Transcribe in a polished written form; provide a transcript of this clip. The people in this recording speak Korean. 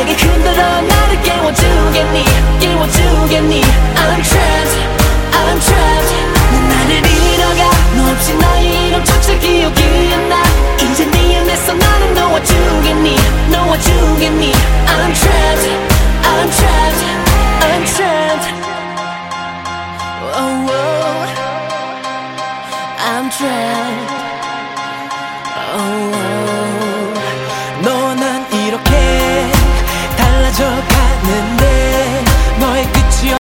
내게 흔들어 나를 깨워주겠니 깨워주겠니 I'm trapped I'm trapped 난 나를 잃어가 너 없이 나의 이름조차 기억이 안 나 이제 네 안에서 나는 놓아주겠니 놓아주겠니 I'm trapped I'm trapped I'm trapped oh, oh. I'm trapped oh, oh.